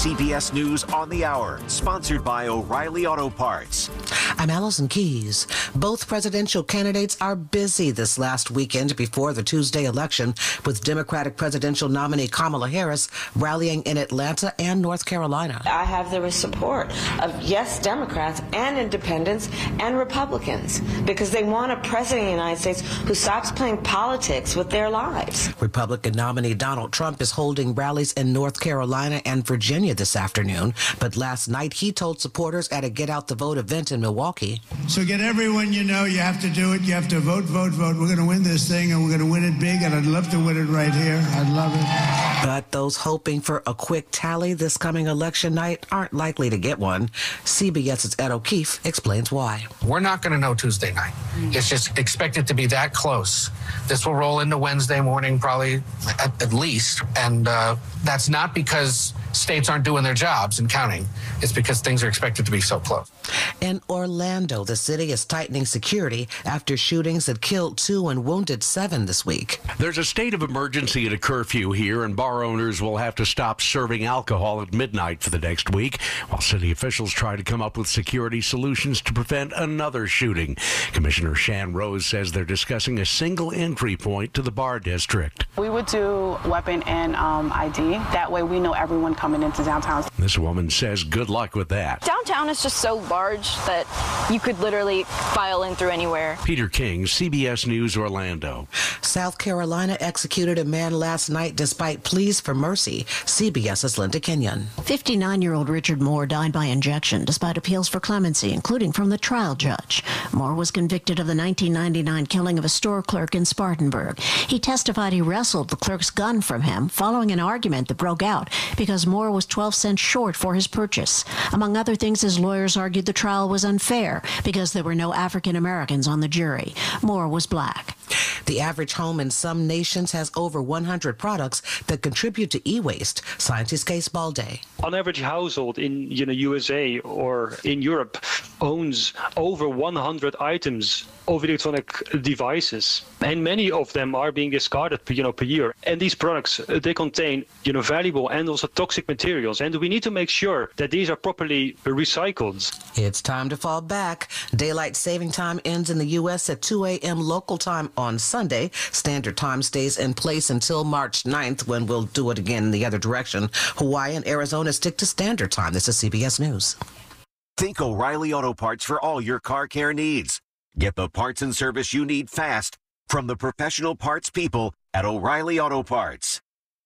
CBS News on the Hour, sponsored by O'Reilly Auto Parts. I'm Allison Keyes. Both presidential candidates are busy this last weekend before the Tuesday election, with Democratic presidential nominee Kamala Harris rallying in Atlanta and North Carolina. I have the support of, yes, Democrats and independents and Republicans, because they want a president of the United States who stops playing politics with their lives. Republican nominee Donald Trump is holding rallies in North Carolina and Virginia this afternoon, but last night he told supporters at a Get Out the Vote event in Milwaukee. So get everyone you know, you have to do it, you have to vote, vote, vote. We're going to win this thing, and we're going to win it big, and I'd love to win it right here. I'd love it. But those hoping for a quick tally this coming election night aren't likely to get one. CBS's Ed O'Keefe explains why. We're not going to know Tuesday night. It's just expected to be that close. This will roll into Wednesday morning, probably at least, and that's not because states aren't doing their jobs and counting. It's because things are expected to be so close. In Orlando, the city is tightening security after shootings that killed 2 and wounded 7 this week. There's a state of emergency and a curfew here, and bar owners will have to stop serving alcohol at midnight for the next week, while city officials try to come up with security solutions to prevent another shooting. Commissioner Shan Rose says they're discussing a single entry point to the bar district. We would do weapon and ID. That way we know everyone coming into downtown. This woman says good luck with that. Downtown is just so large that you could literally file in through anywhere. Peter King, CBS News, Orlando. South Carolina executed a man last night despite pleas for mercy. CBS's Linda Kenyon. 59-year-old Richard Moore died by injection despite appeals for clemency, including from the trial judge. Moore was convicted of the 1999 killing of a store clerk in Spartanburg. He testified he wrestled the clerk's gun from him following an argument that broke out because Moore was 12 cents short for his purchase. Among other things, his lawyers argued the trial was unfair because there were no African Americans on the jury. Moore was black. The average home in some nations has over 100 products that contribute to e-waste. Scientist Case Balde. An average household in USA or in Europe owns over 100 items of electronic devices, and many of them are being discarded per year. And these products, they contain valuable and also toxic materials, and we need to make sure that these are properly recycled. It's time to fall back. Daylight saving time ends in the U.S. at 2 a.m. local time on Sunday. Standard time stays in place until March 9th, when we'll do it again in the other direction. Hawaii and Arizona stick to standard time. This is CBS News. Think O'Reilly Auto Parts for all your car care needs. Get the parts and service you need fast from the professional parts people at O'Reilly Auto Parts.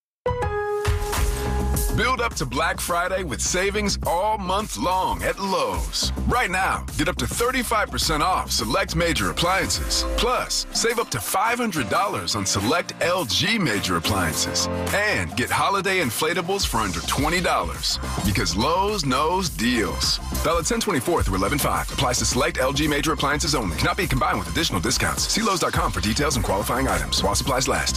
Build up to Black Friday with savings all month long at Lowe's. Right now, get up to 35% off select major appliances. Plus, save up to $500 on select LG major appliances. And get holiday inflatables for under $20. Because Lowe's knows deals. Valid 10/24 through 11/5. Applies to select LG major appliances only. Cannot be combined with additional discounts. See Lowe's.com for details and qualifying items while supplies last.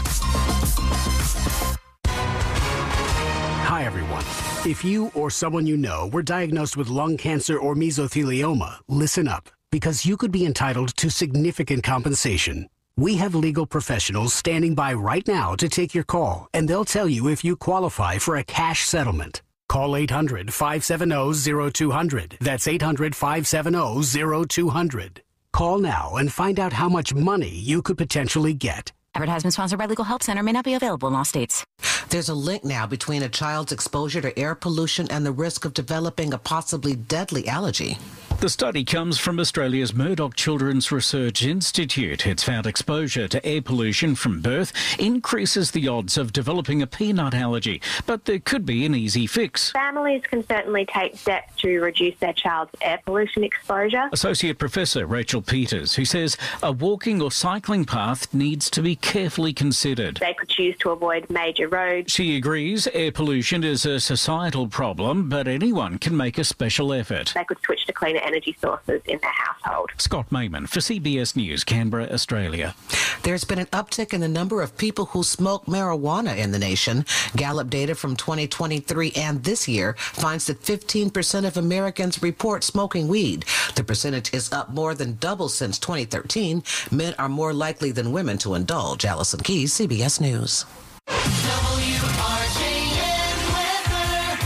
Hi, everyone. If you or someone you know were diagnosed with lung cancer or mesothelioma, listen up, because you could be entitled to significant compensation. We have legal professionals standing by right now to take your call, and they'll tell you if you qualify for a cash settlement. Call 800-570-0200. That's 800-570-0200. Call now and find out how much money you could potentially get. Advertisement sponsored by Legal Help Center. May not be available in all states. There's a link now between a child's exposure to air pollution and the risk of developing a possibly deadly allergy. The study comes from Australia's Murdoch Children's Research Institute. It's found exposure to air pollution from birth increases the odds of developing a peanut allergy, but there could be an easy fix. Families can certainly take steps to reduce their child's air pollution exposure. Associate Professor Rachel Peters, who says a walking or cycling path needs to be carefully considered. They could choose to avoid major roads. She agrees air pollution is a societal problem, but anyone can make a special effort. They could switch to cleaner energy sources in their household. Scott Mayman for CBS News, Canberra, Australia. There's been an uptick in the number of people who smoke marijuana in the nation. Gallup data from 2023 and this year finds that 15% of Americans report smoking weed. The percentage is up more than double since 2013. Men are more likely than women to indulge. Allison Keyes, CBS News.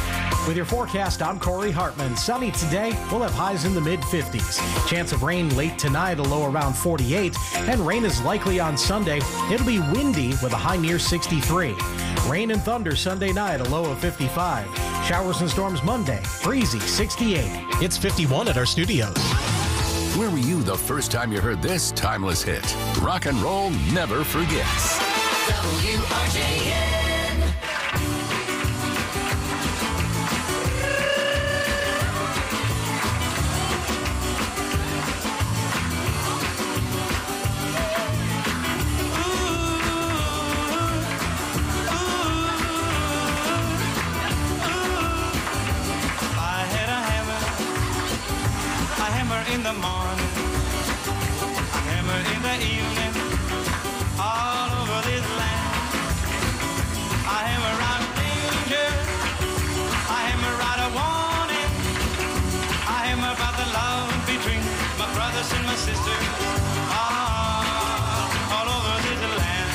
With your forecast, I'm Corey Hartman. Sunny today. We'll have highs in the mid-50s. Chance of rain late tonight, a low around 48. And rain is likely on Sunday. It'll be windy with a high near 63. Rain and thunder Sunday night, a low of 55. Showers and storms Monday, breezy 68. It's 51 at our studios. Where were you the first time you heard this timeless hit? Rock and roll never forgets. WRJN. In the morning, a hammer in the evening, all over this land. I hammer out danger, I hammer out a warning, I hammer about the love between my brothers and my sisters, all over this land.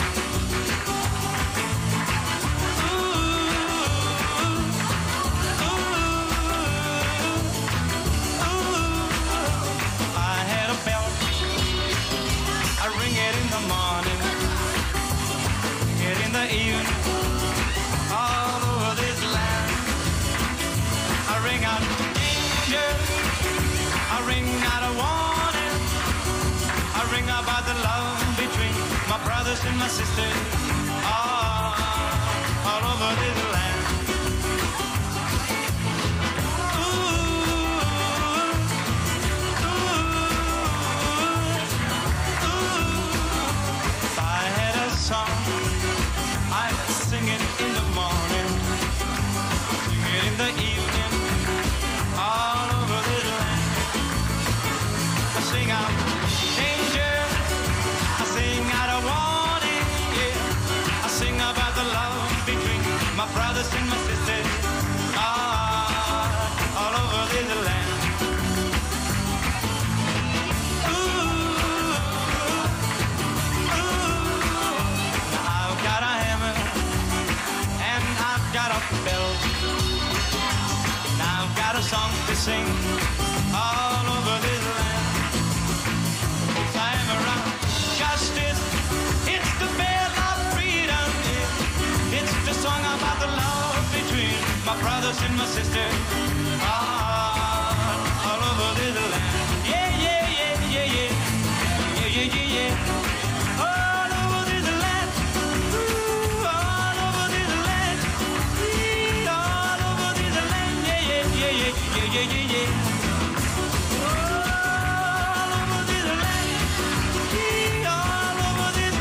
Evening, all over this land. I ring out danger, I ring out a warning, I ring about the love between my brothers and my sisters, all over this land. If I had a song, I'd sing it in the morning, sing it in the evening, all over this land. I sing out danger, I sing out a warning, yeah. I sing about the love between my brothers and my sisters, all over this land. Bell. Now I've got a song to sing all over this land. If I'm around justice, it's the bell of freedom. It's the song about the love between my brothers and my sisters, all over this land. Yeah, yeah, yeah, yeah, yeah, yeah, yeah, yeah, yeah. All over this land. Ooh, all over this land. All over this land. Yeah, yeah, yeah, yeah, yeah, yeah, yeah. All over this land. All over this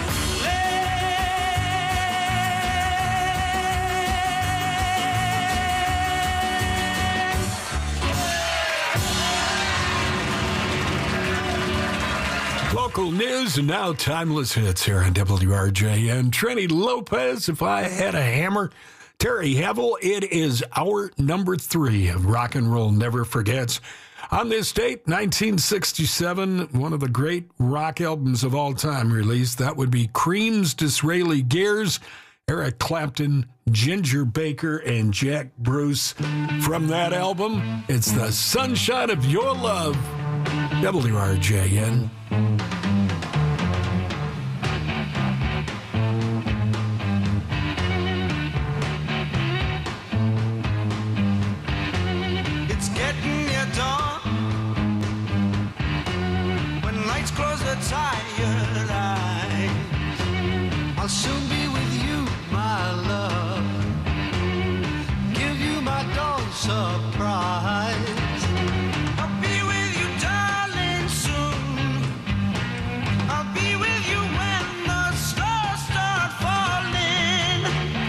Local news and now timeless hits here on WRJN. Trini Lopez, If I Had a Hammer. Terry Havel, it is hour number 3 of Rock and Roll Never Forgets. On this date, 1967, one of the great rock albums of all time released. That would be Cream's Disraeli Gears, Eric Clapton, Ginger Baker, and Jack Bruce. From that album, it's The Sunshine of Your Love. WRJN. It's getting near dawn. When lights close the tired eyes, I'll soon be with you, my love. Give you my dawn surprise. I'll be with you, darling, soon. I'll be with you when the stars start falling.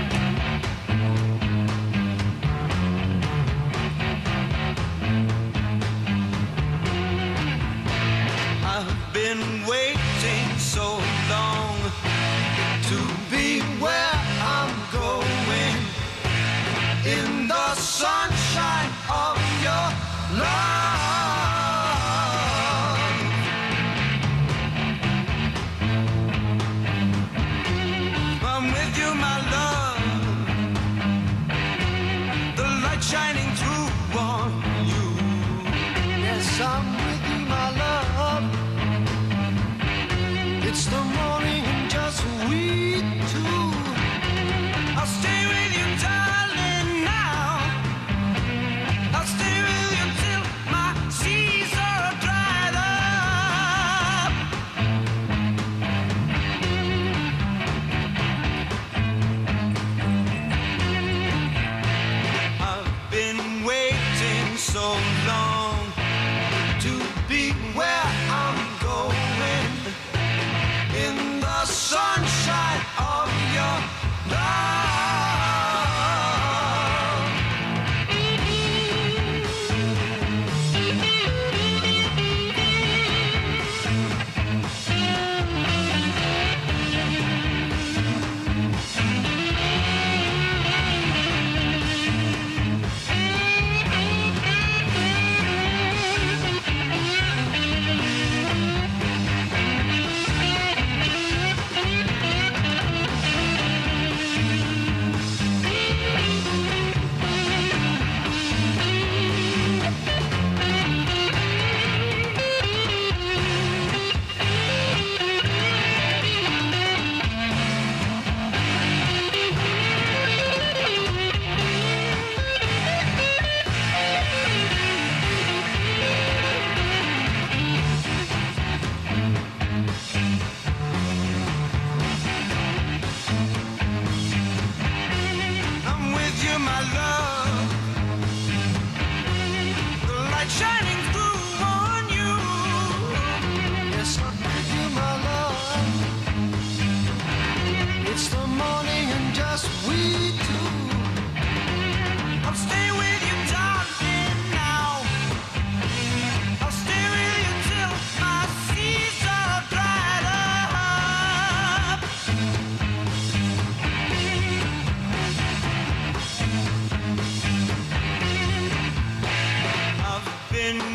I've been waiting so long to be where I'm going, in the sunshine I'm with you, my love. It's the morning and just we two. I'll stay with you, darling, now. I'll stay with you till my seas are dried up. I've been waiting so long to be where I'm going, in the sunshine of your love. I'm with you, my love. The light shining through on you. Yes, I'm with you, my love. It's the morning and just we two. I'll stay with you, darling, now. I'll stay with you till my seas are dried up. I've been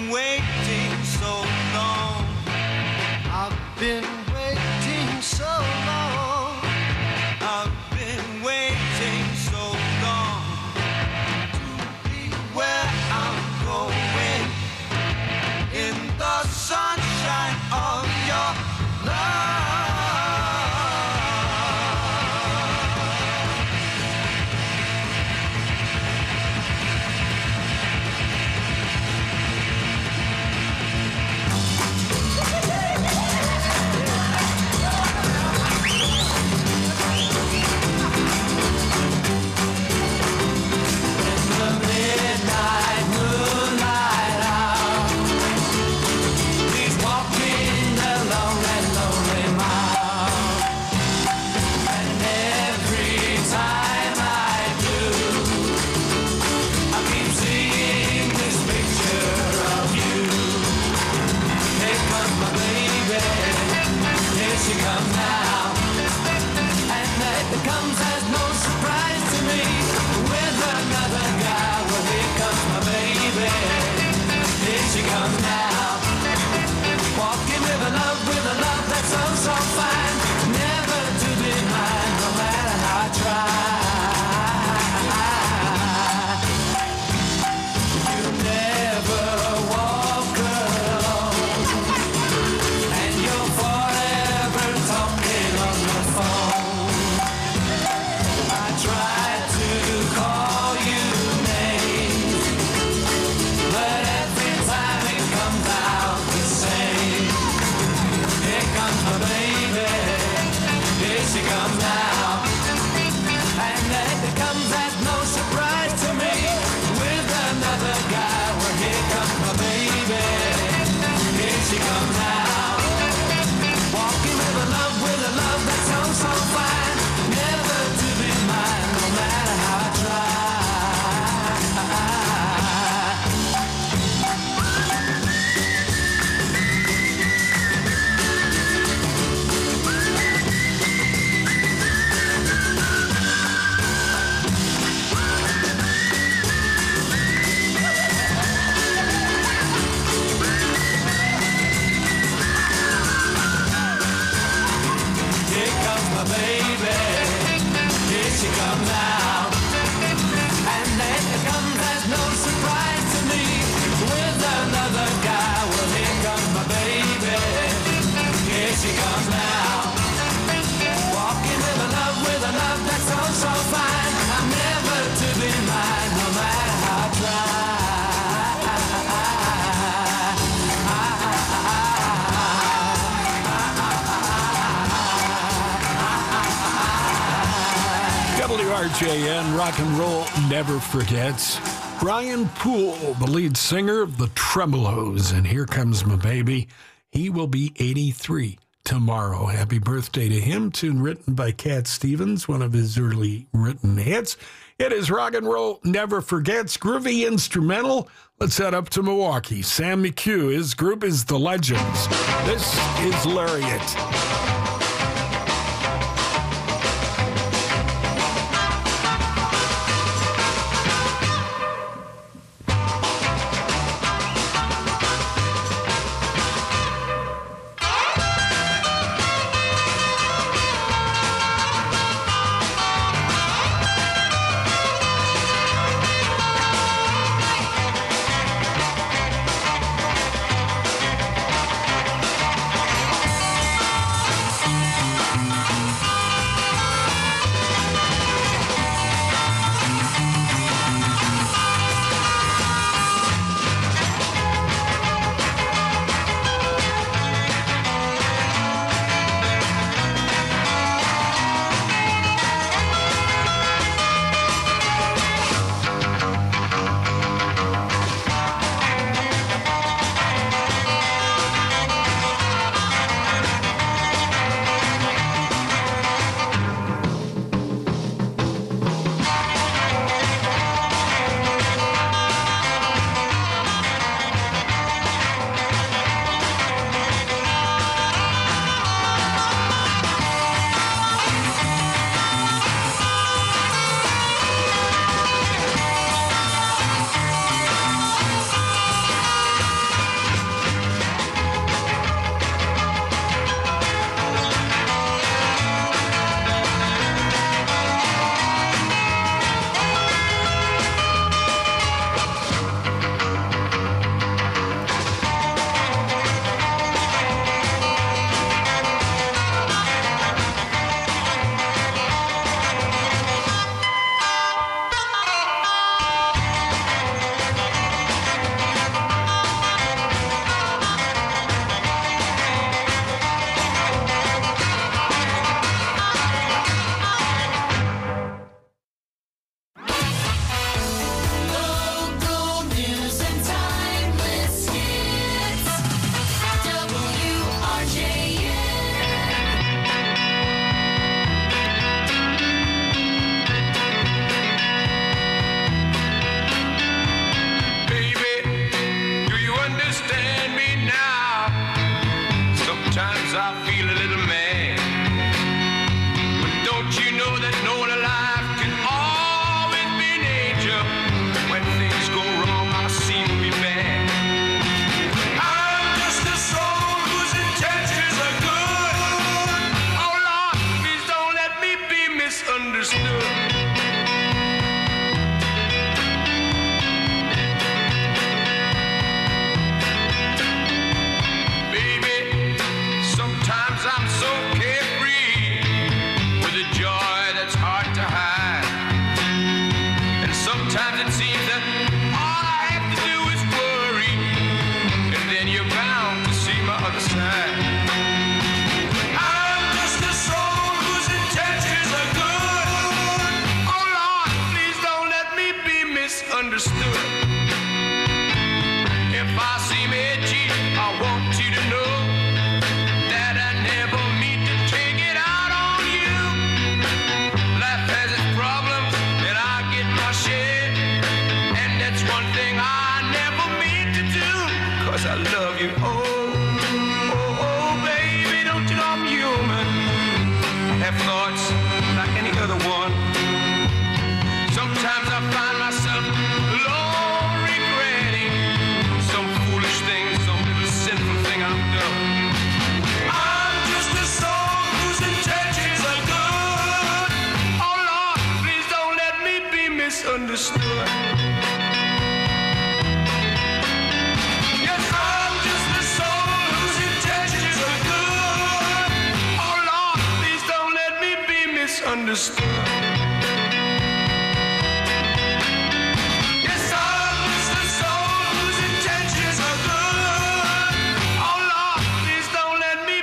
WRJN, rock and roll never forgets. Brian Poole, the lead singer of the Tremolos, and Here Comes My Baby. He will be 83 tomorrow. Happy birthday to him. Tune written by Cat Stevens, one of his early written hits. It is rock and roll never forgets. Groovy instrumental. Let's head up to Milwaukee. Sam McHugh, his group is The Legends. This is Lariat.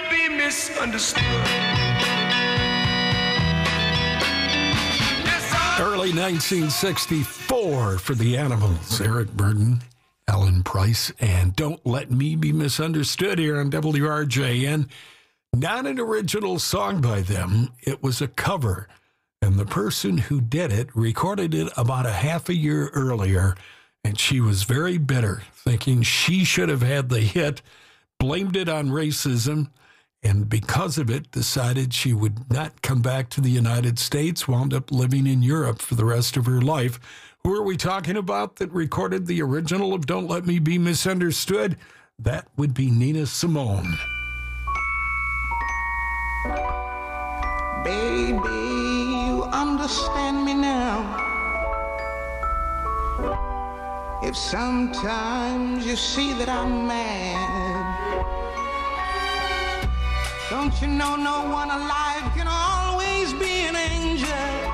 Understood. Yes, 1964 for the Animals. Eric Burdon, Alan Price, and Don't Let Me Be Misunderstood here on WRJN. Not an original song by them. It was a cover. And the person who did it recorded it about a half a year earlier, and she was very bitter, thinking she should have had the hit, blamed it on racism, and because of it, decided she would not come back to the United States, wound up living in Europe for the rest of her life. Who are we talking about that recorded the original of Don't Let Me Be Misunderstood? That would be Nina Simone. Baby, you understand me now. If sometimes you see that I'm mad, don't you know no one alive can always be an angel?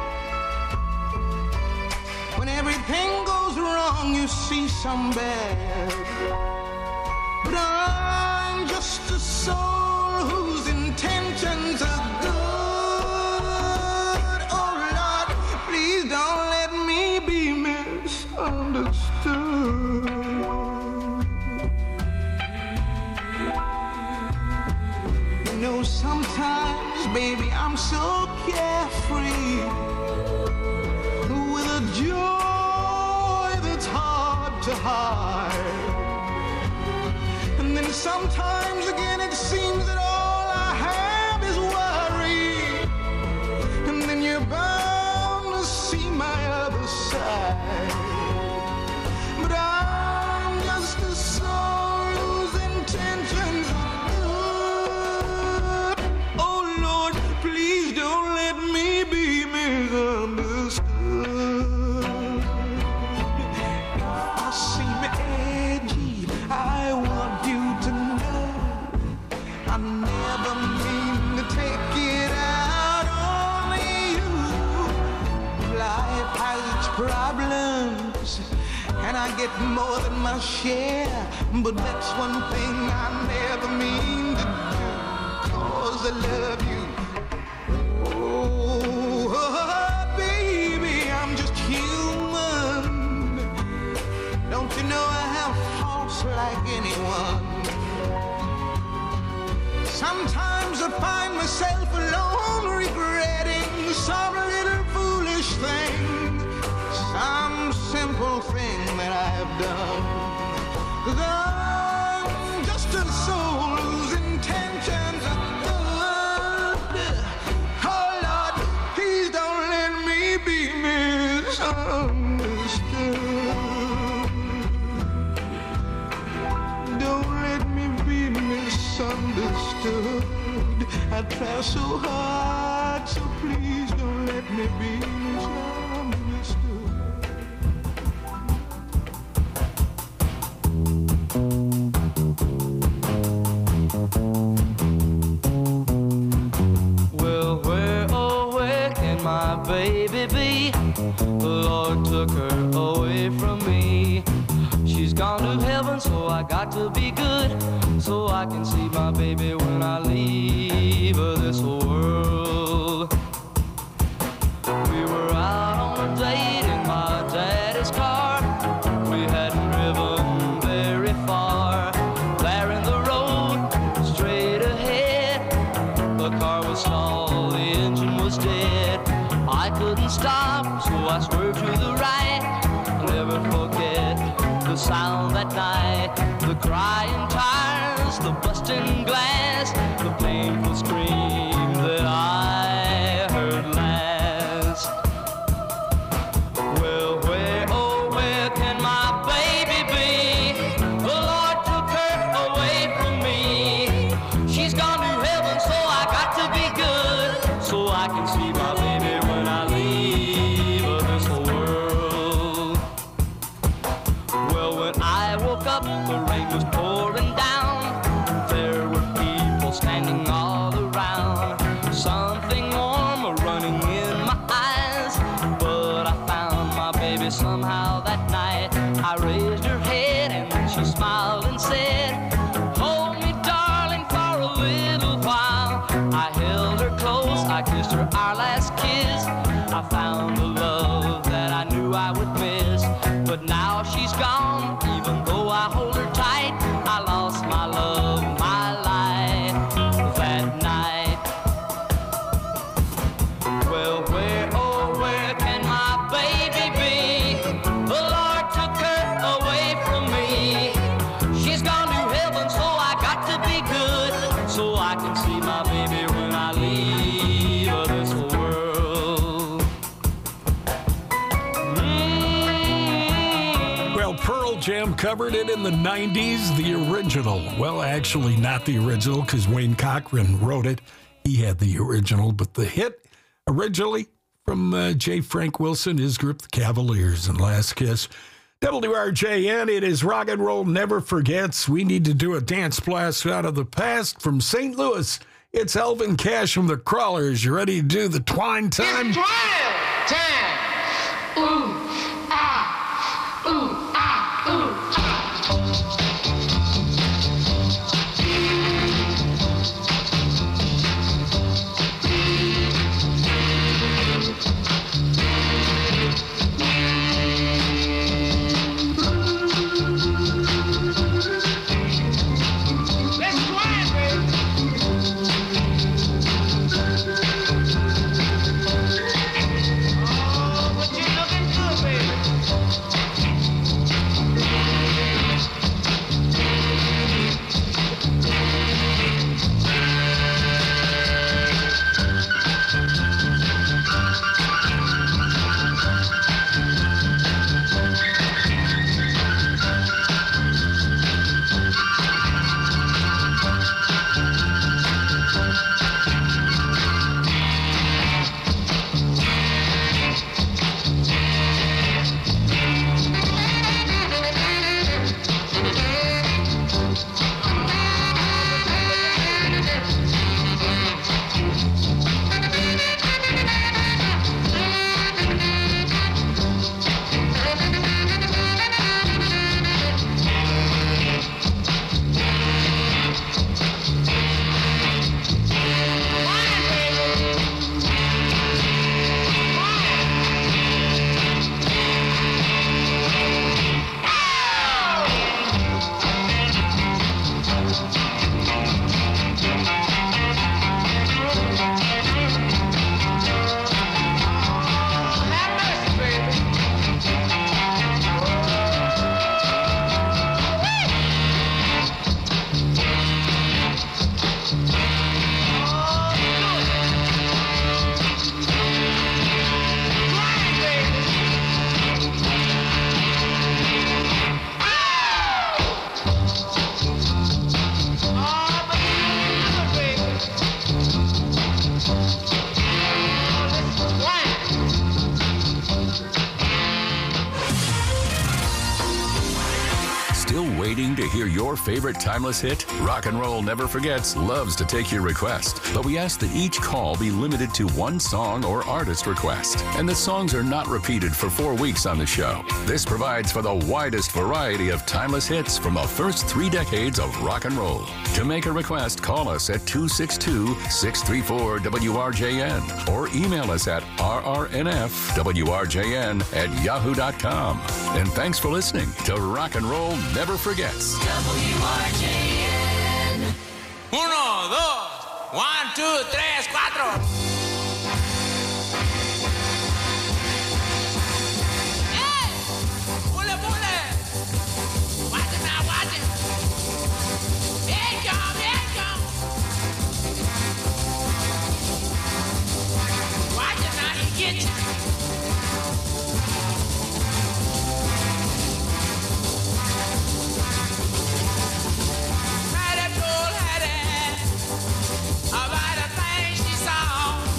When everything goes wrong, you see some bad. But I'm just a soul whose intentions are good. Oh Lord, please don't let me be misunderstood. You know, sometimes, baby, I'm so carefree, with a joy that's hard to hide. And then sometimes again it seems that all I have is worry. And then you're bound to see my other side. But I'm just a soul whose intentions are good. Oh Lord, please don't let me be misunderstood. I seem edgy, I want you to know I never mean to take it out on you. Life has its problems, and I get more than my share. But that's one thing I never mean to do, 'cause I love you. Oh, baby, I'm just human. Don't you know I have faults like anyone? Sometimes I find myself alone regretting some little foolish thing, some simple thing that I have done. 'Cause I'm just a soul whose intentions are good. Oh Lord, please don't let me be misunderstood. Don't let me be misunderstood. I try so hard, so please don't let me be misunderstood. Well, where, oh, where can my baby be? The Lord took her away from me. She's gone to heaven, so I got to be good, so I can see my baby when I leave this world. We were out on a date in my daddy's car. We hadn't driven very far. There in the road, straight ahead, the car was stalled, the engine was dead. I couldn't stop, so I swerved to the right. I'll never forget the sound that night, the crying tires, the busting glass, the painful scream that I heard last. Well, where, oh, where can my baby be? The Lord took her away from me. She's gone to heaven, so I got to be good, so I can see my baby when I leave this world. Well, when I woke up, the rain was pouring down. There were people standing all around. Something warm running in my eyes. But I found my baby somehow that night. I raised her head and she smiled and said, "Hold me, darling, for a little while." I held her close, I kissed her our last kiss. I found the love that Jam covered it in the 90s, the original. Well, actually, not the original, because Wayne Cochran wrote it. He had the original, but the hit originally from J. Frank Wilson, his group, the Cavaliers, and Last Kiss. WRJN, it is Rock and Roll Never Forgets. We need to do a dance blast out of the past from St. Louis. It's Elvin Cash from the Crawlers. You ready to do the twine time? It's twine time. Ooh, ah, ooh, ah, ooh, ah. To hear your favorite timeless hit? Rock and Roll Never Forgets loves to take your request, but we ask that each call be limited to one song or artist request, and the songs are not repeated for 4 weeks on the show. This provides for the widest variety of timeless hits from the first 3 decades of rock and roll. To make a request, call us at 262-634-WRJN or email us at rrnfwrjn@yahoo.com. And thanks for listening to Rock and Roll Never Forgets. WRJN. 1, 2, 1, 2, 3, 4. About the things she saw.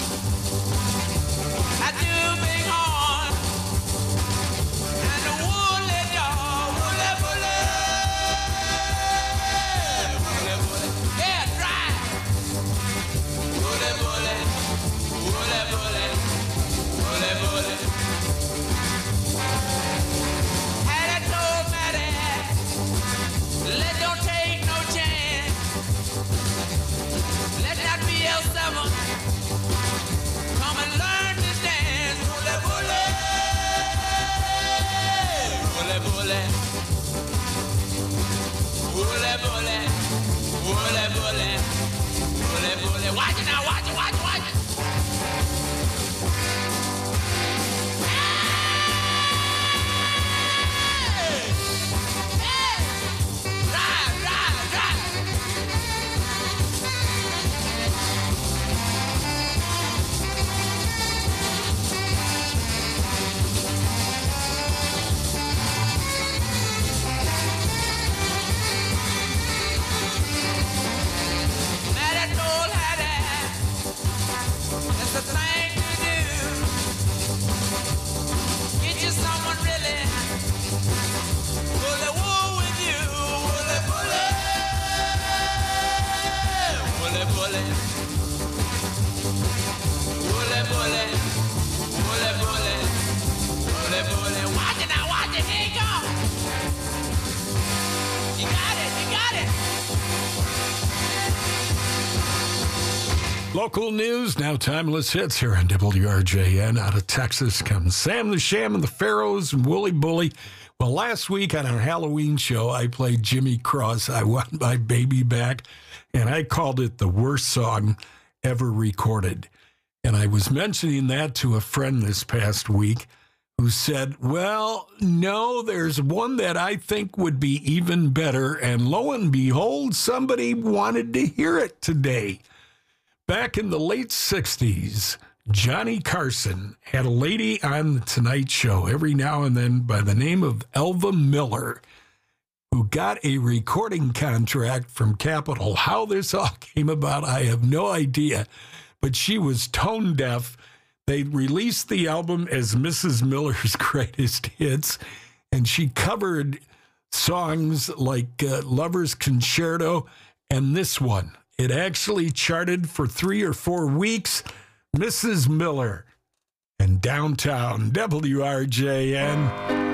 Local news, now timeless hits here on WRJN. Out of Texas comes Sam the Sham and the Pharaohs and Wooly Bully. Well, last week on our Halloween show, I played Jimmy Cross, I Want My Baby Back, and I called it the worst song ever recorded. And I was mentioning that to a friend this past week who said, well, no, there's one that I think would be even better. And lo and behold, somebody wanted to hear it today. Back in the late 60s, Johnny Carson had a lady on The Tonight Show every now and then by the name of Elva Miller, who got a recording contract from Capitol. How this all came about, I have no idea, but she was tone deaf. They released the album as Mrs. Miller's Greatest Hits, and she covered songs like Lover's Concerto and this one. It actually charted for 3 or 4 weeks. Mrs. Miller and Downtown WRJN.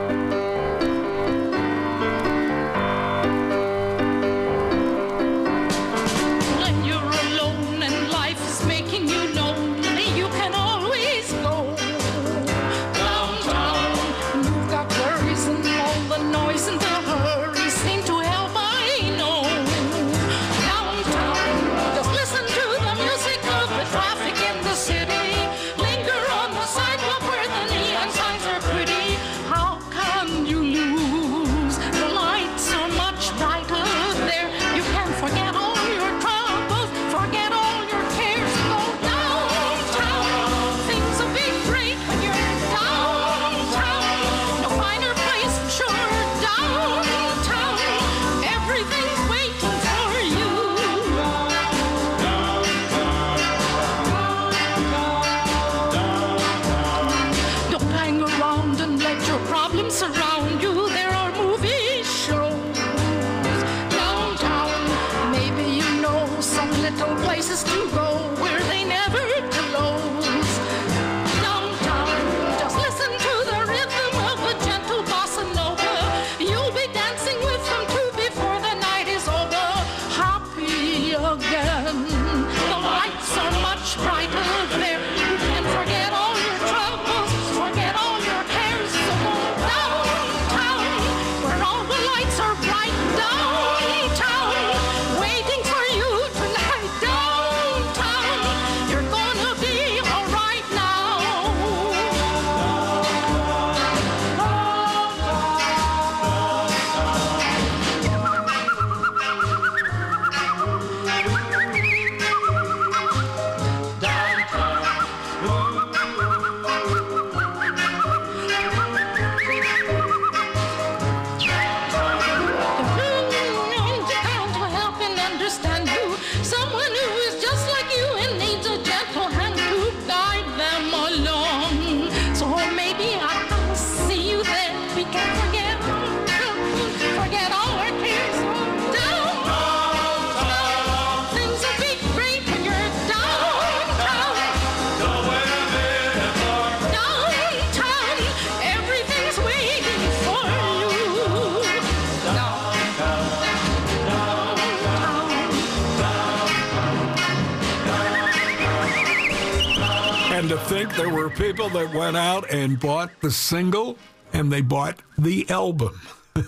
And to think there were people that went out and bought the single and they bought the album.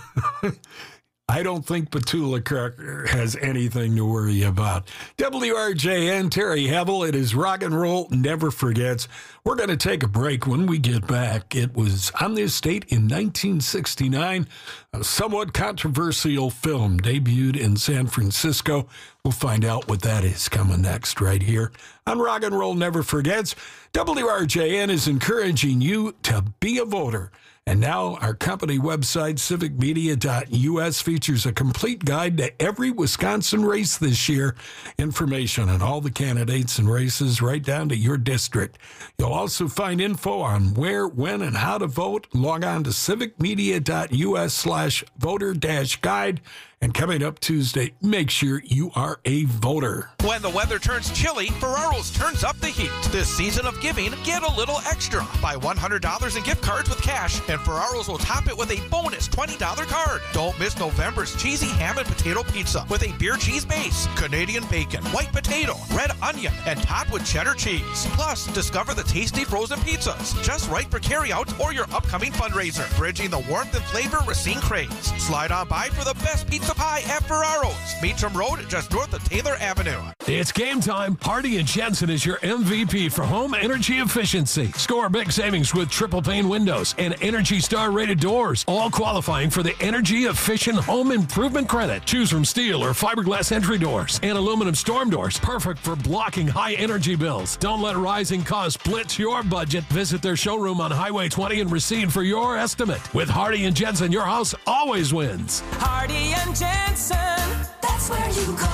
I don't think Petula Crocker has anything to worry about. WRJN, Terry Hevel, it is Rock and Roll Never Forgets. We're going to take a break. When we get back, it was on this date in 1969, a somewhat controversial film debuted in San Francisco. We'll find out what that is coming next right here on Rock and Roll Never Forgets. WRJN is encouraging you to be a voter. And now our company website, civicmedia.us, features a complete guide to every Wisconsin race this year. Information on all the candidates and races right down to your district. You'll also find info on where, when, and how to vote. Log on to civicmedia.us/voter-guide And coming up Tuesday, make sure you are a voter. When the weather turns chilly, Ferraro's turns up the heat. This season of giving, get a little extra. Buy $100 in gift cards with cash, and Ferraro's will top it with a bonus $20 card. Don't miss November's cheesy ham and potato pizza with a beer cheese base, Canadian bacon, white potato, red onion, and topped with cheddar cheese. Plus, discover the tasty frozen pizzas, just right for carryout or your upcoming fundraiser. Bridging the warmth and flavor Racine craves. Slide on by for the best pizza pie at Ferraro's. Meacham Road, just north of Taylor Avenue. It's game time. Hardy & Jensen is your MVP for home energy efficiency. Score big savings with triple pane windows and Energy Star rated doors, all qualifying for the Energy Efficient Home Improvement Credit. Choose from steel or fiberglass entry doors and aluminum storm doors, perfect for blocking high energy bills. Don't let rising costs blitz your budget. Visit their showroom on Highway 20 in Racine for your estimate. With Hardy & Jensen, your house always wins. Hardy & Jensen, that's where you go.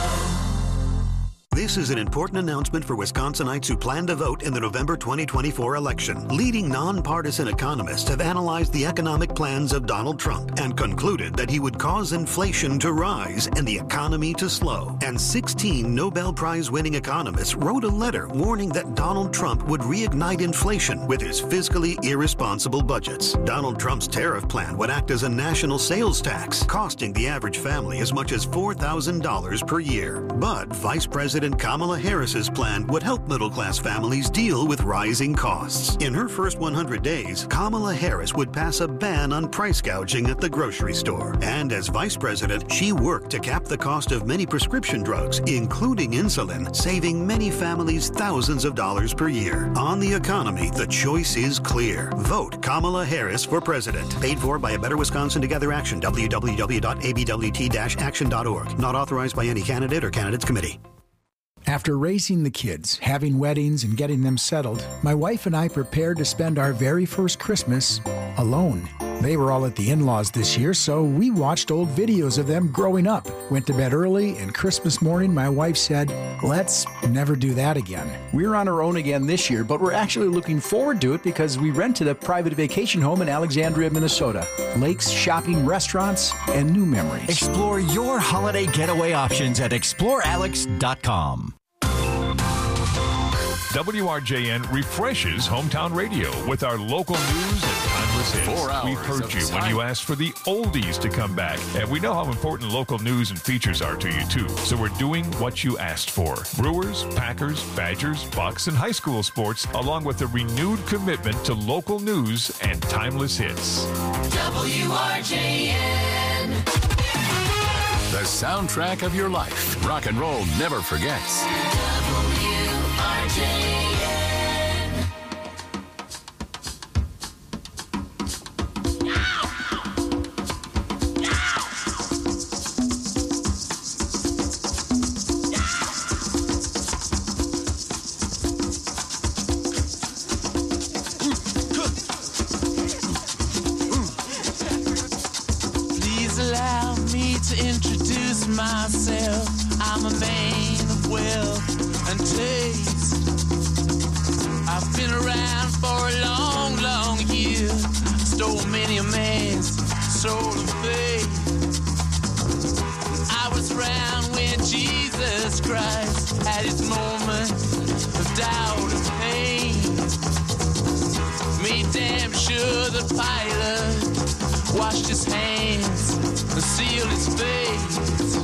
This is an important announcement for Wisconsinites who plan to vote in the November 2024 election. Leading nonpartisan economists have analyzed the economic plans of Donald Trump and concluded that he would cause inflation to rise and the economy to slow. And 16 Nobel Prize-winning economists wrote a letter warning that Donald Trump would reignite inflation with his fiscally irresponsible budgets. Donald Trump's tariff plan would act as a national sales tax, costing the average family as much as $4,000 per year. But Vice President Kamala Harris's plan would help middle-class families deal with rising costs. In her first 100 days, Kamala Harris would pass a ban on price gouging at the grocery store. And as vice president, she worked to cap the cost of many prescription drugs, including insulin, saving many families thousands of dollars per year. On the economy, the choice is clear. Vote Kamala Harris for president. Paid for by A Better Wisconsin Together Action, www.abwt-action.org. Not authorized by any candidate or candidates committee. After raising the kids, having weddings, and getting them settled, my wife and I prepared to spend our very first Christmas alone. They were all at the in-laws this year, so we watched old videos of them growing up. Went to bed early, and Christmas morning, my wife said, "Let's never do that again." We're on our own again this year, but we're actually looking forward to it because we rented a private vacation home in Alexandria, Minnesota. Lakes, shopping, restaurants, and new memories. Explore your holiday getaway options at explorealex.com. WRJN refreshes hometown radio with our local news and timeless hits. 4 hours. We've heard you when you asked for the oldies to come back, and we know how important local news and features are to you too. So we're doing what you asked for: Brewers, Packers, Badgers, Bucks, and high school sports, along with a renewed commitment to local news and timeless hits. WRJN. The soundtrack of your life. Rock and roll never forgets. WRJN. Please allow me to introduce myself. I'm a man of wealth and taste. I've been around for a long, long year. Stole many a man's soul of faith. I was around when Jesus Christ had his moment of doubt and pain. Made damn sure the pilot washed his hands and sealed his face.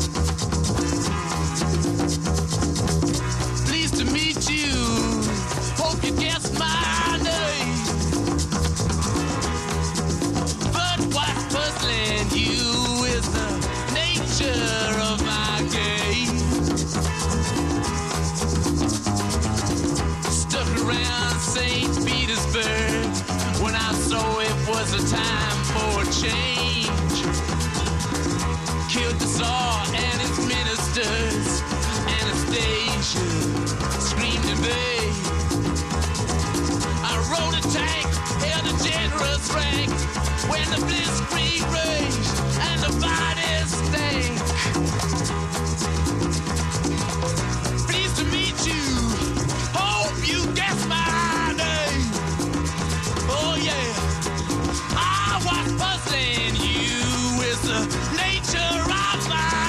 Pleased to meet you. Hope you guessed my name. But what's puzzling you is the nature of my game. Stuck around St. Petersburg when I saw it was a time for a change. Killed the Tsar and his ministers. Anastasia screamed in vain. I rode a tank, held a generous rank when the blitzkrieg raged and the bodies stank. Pleased to meet you. Hope you guessed my name. Oh yeah. What's puzzling you is the nature of my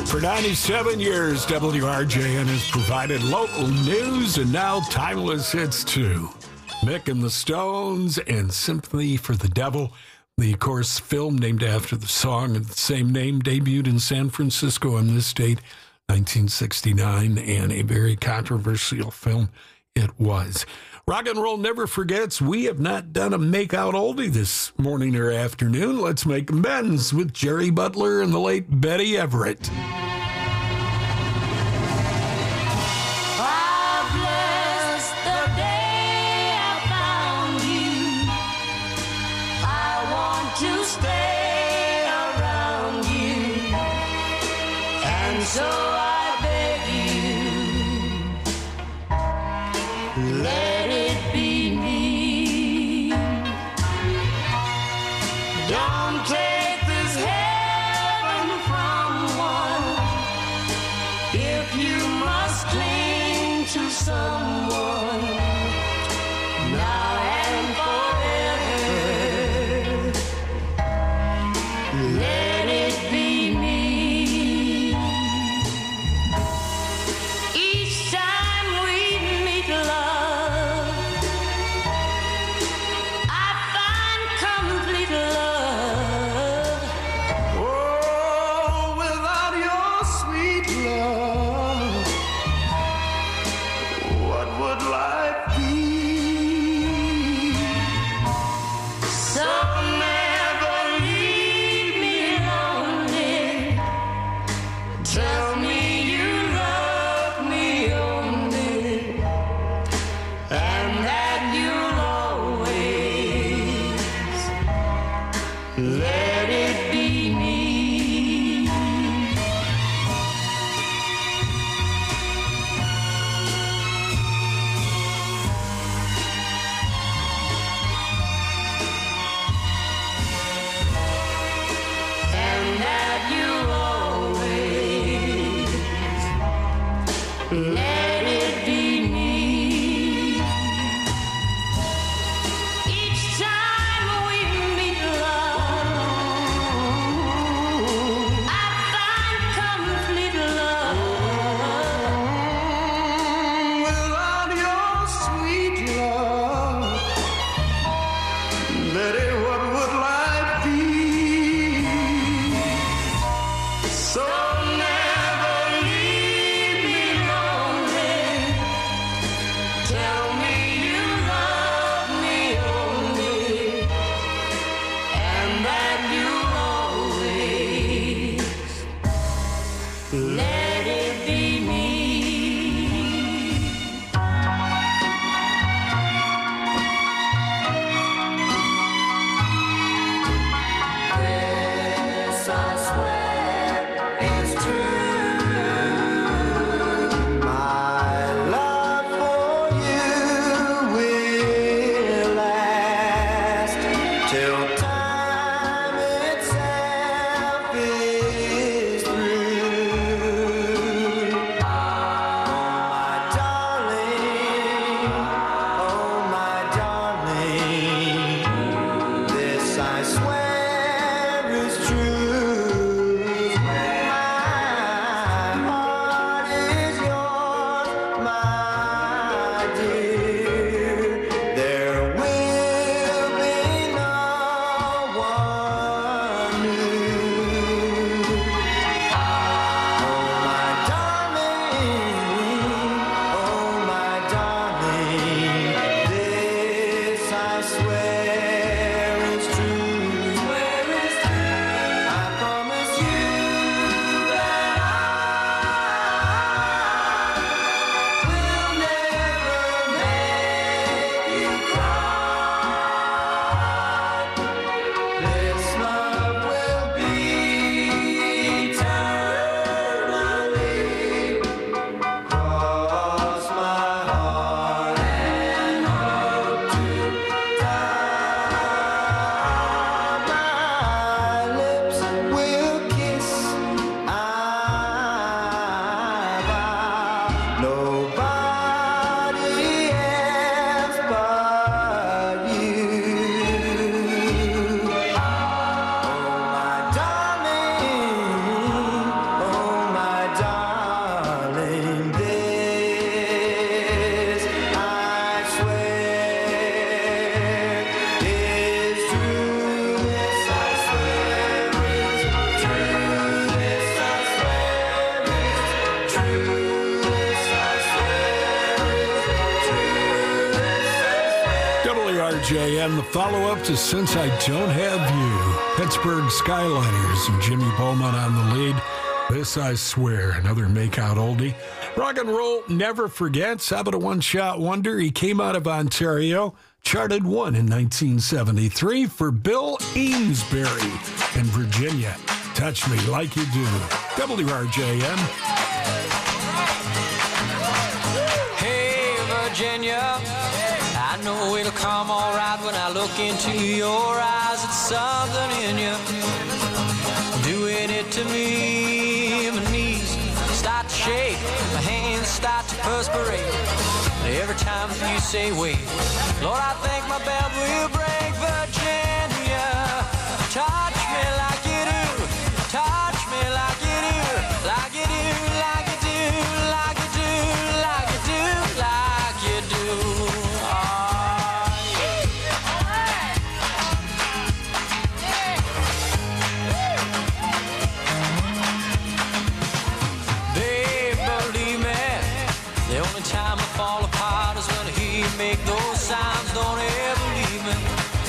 For 97 years, WRJN has provided local news and now timeless hits too. Mick and the Stones and Sympathy for the Devil. The, of course, film named after the song of the same name debuted in San Francisco on this date, 1969, and a very controversial film it was. Rock and Roll Never Forgets. We have not done a make-out oldie this morning or afternoon. Let's make amends with Jerry Butler and the late Betty Everett. So I beg you, let it be me. Don't take this heaven from one if you must cling to someone now and forever. Let it be me. Let it be me. Each time we meet love, I find complete love. Without your sweet love, Betty, what would life be? So let it be me. This I swear is true. My love for you will last till time itself is through. I swear is true. My heart is yours, my dear. There will be no one new. Oh my darling, this I swear is true. Cross my heart and hope to die. WRJN, the follow-up to Since I Don't Have You. Pittsburgh Skyliners and Jimmy Bowman on the lead. This, I Swear, another make-out oldie. Rock and Roll Never Forgets. How about a one-shot wonder? He came out of Ontario, charted 1 in 1973 for Bill Amesbury in Virginia. Touch Me Like You Do. WRJN. Hey, Virginia, I know it'll come all right when I look into your eyes. It's something in you, doing it to me. My knees start to shake, my hands start to perspirate. And every time that you say wait, Lord, I think my bell will break. Virginia, touch me like you do, touch me like you do, like you do, like you do, like you do, like you do, like you do. Babe, believe me, the only time I fall apart is when I hear you make those sounds. Don't ever leave me.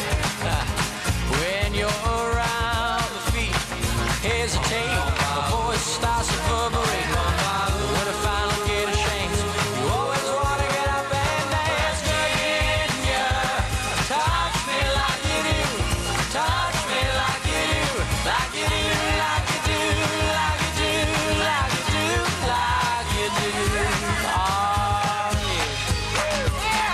When you're around, my feet hesitate, my voice starts to reverberate. When I finally get a chance, you always want to get up and dance. Virginia, touch me like you do, touch me like you do, like you do, like you do, like you do, like you do, like you do. Oh, yeah.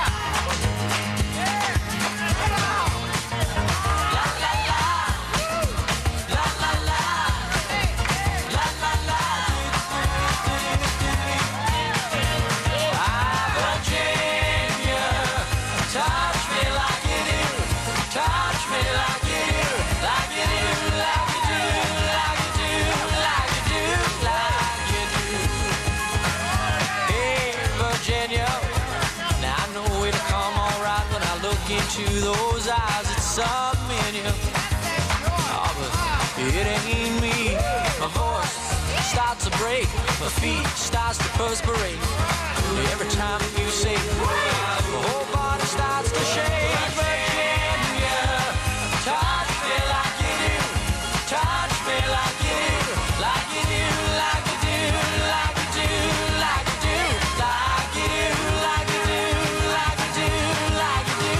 Into those eyes, it's something in you. Oh, but it ain't me. My voice starts to break, my feet starts to perspirate. Every time you say, my whole body starts to shake. Virginia, touch me like you do, touch me like you do, like you do, like you do, like you do, like you do, like you do, like you do, like you do, like you do.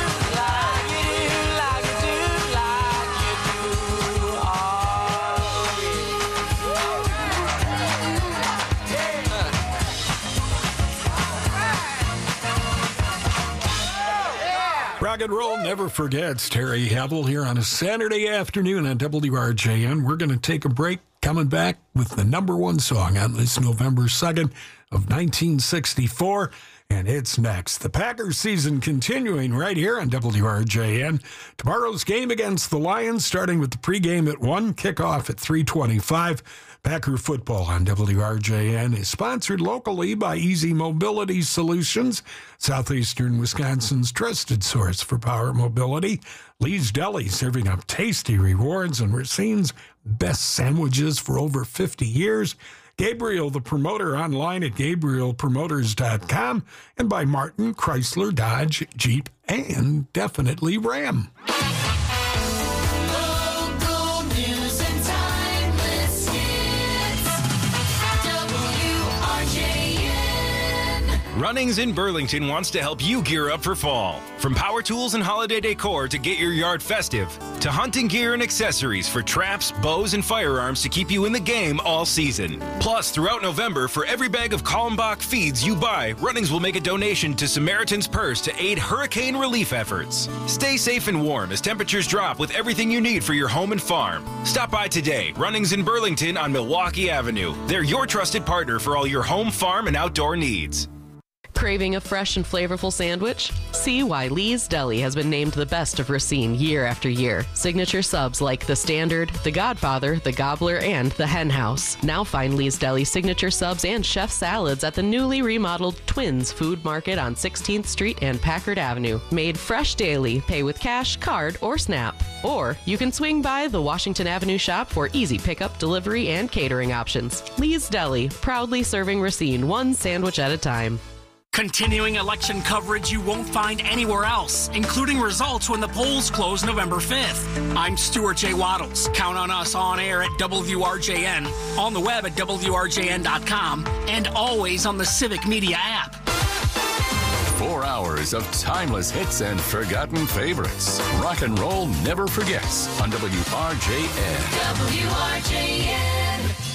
Rock and Roll Never Forgets. Terry Havel here on a Saturday afternoon on WRJN. We're going to take a break, coming back with the number one song on this November 2nd of 1964. And it's next. The Packers season continuing right here on WRJN. Tomorrow's game against the Lions, starting with the pregame at 1, kickoff at 3:25. Packer football on WRJN is sponsored locally by Easy Mobility Solutions, Southeastern Wisconsin's trusted source for power mobility. Lee's Deli, serving up tasty rewards and Racine's best sandwiches for over 50 years. Gabriel, the promoter, online at GabrielPromoters.com, and by Martin, Chrysler, Dodge, Jeep, and definitely Ram. Local news and timeless hits. WRJN. Runnings in Burlington wants to help you gear up for fall. From power tools and holiday decor to get your yard festive, to hunting gear and accessories for traps, bows, and firearms to keep you in the game all season. Plus, throughout November, for every bag of Kalmbach feeds you buy, Runnings will make a donation to Samaritan's Purse to aid hurricane relief efforts. Stay safe and warm as temperatures drop with everything you need for your home and farm. Stop by today. Runnings in Burlington on Milwaukee Avenue. They're your trusted partner for all your home, farm, and outdoor needs. Craving a fresh and flavorful sandwich? See why Lee's Deli has been named the best of Racine year after year. Signature subs like the Standard, the Godfather, the Gobbler, and the Hen House. Now find Lee's Deli signature subs and chef salads at the newly remodeled Twins Food Market on 16th Street and Packard Avenue. Made fresh daily. Pay with cash, card, or SNAP. Or you can swing by the Washington Avenue shop for easy pickup, delivery, and catering options. Lee's Deli, proudly serving Racine one sandwich at a time. Continuing election coverage you won't find anywhere else, including results when the polls close November 5th. I'm Stuart J. Waddles. Count on us on air at WRJN, on the web at WRJN.com, and always on the Civic Media app. 4 hours of timeless hits and forgotten favorites. Rock and roll never forgets on WRJN. WRJN.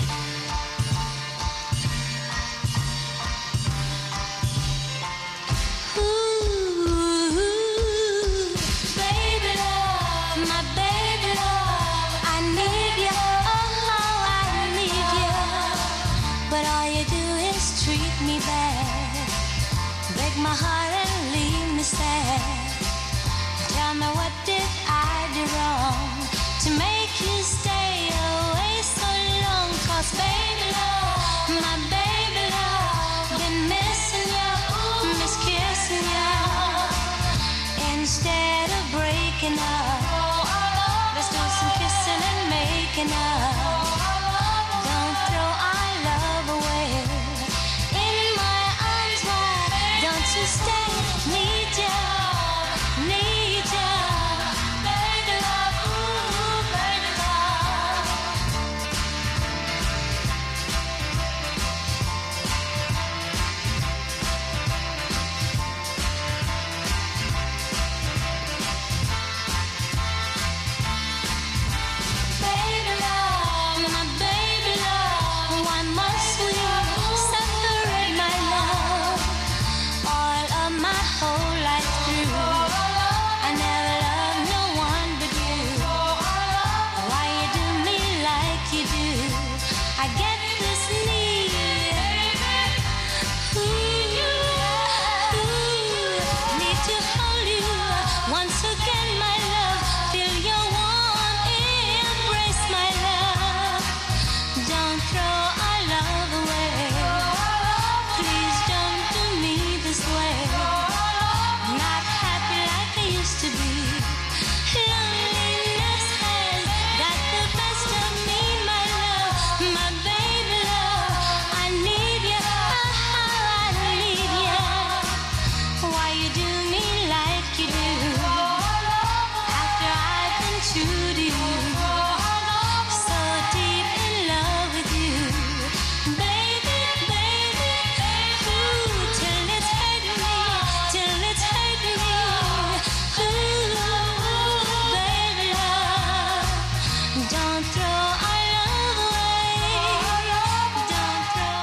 My heart and leave me sad. Tell me, what did I do wrong to make you stay away so long? 'Cause baby love, my baby love, been missing you, miss kissing you. Instead of breaking up, let's do some kissing and making up. Don't throw our love away. Stay, need ya, baby love, ooh, baby love. Baby love, my baby love, why must we separate, my love? All of my whole life through, I never loved no one but you. Why you do me like you do? I get this need, need to hold you once again, my love. Feel your warm embrace, my love. Don't throw our love away. Please don't do me this way. Not happy like I used to be. Loneliness has got the best of me, my love, my baby love. I need you, I need you. Why you do me like you do? After I've been true to you, so deep in love with you, baby, baby, ooh, till it's hurt me, till it's hurt me, ooh, baby love. Don't throw our love away, don't throw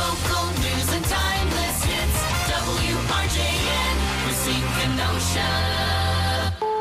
Local news and timeless hits. WRJN. Racine Kenosha.